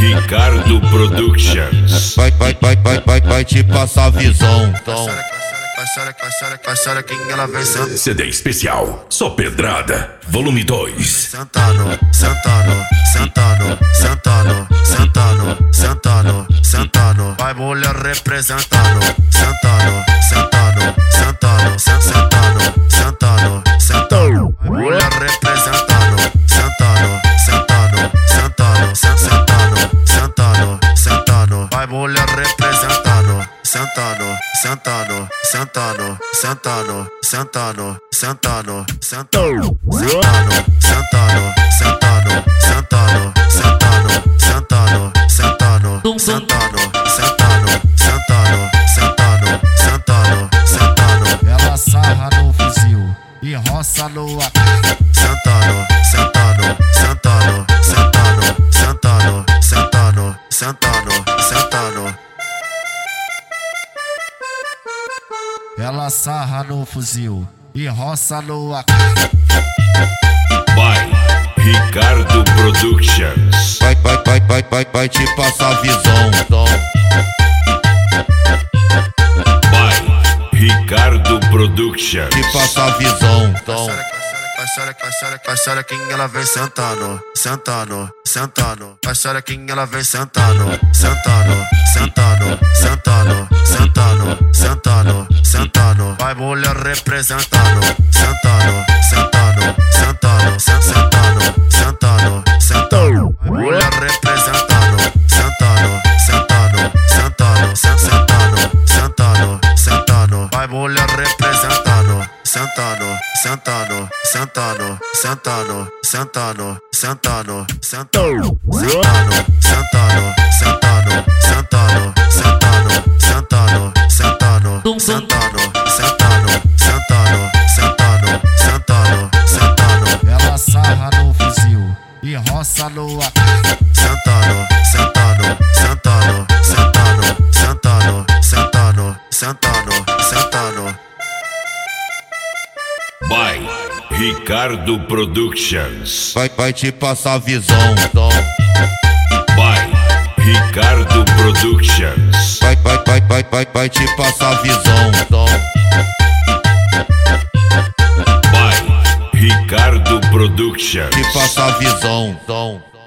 Ricardo Productions. Vai te passar a visão. Caixara quem ela vem sentando. CD especial, só pedrada, volume 2. Sentando, vai mulher representando. Sentando, mulher representando. Sentando, vai mulher representando. Sentando, Ela sarra no fuzil e roça no AK. Sentando. Ela sarra no fuzil e roça no AK. By Ricardo Productions. Vai te passar a visão. By Ricardo Productions. Te passar a visão. Caixara quem ela vem sentando. Caixara quem ela vem sentando. Vai mulher representando. Sentando. Mulher representando. Sentando. Vai mulher representando. Sentando. Ela sarra no fuzil e roça no AK. Sentando. By Ricardo Productions. Vai te passar a visão. By Ricardo Productions. Vai te passar a visão. By Ricardo Productions. Te passar a visão.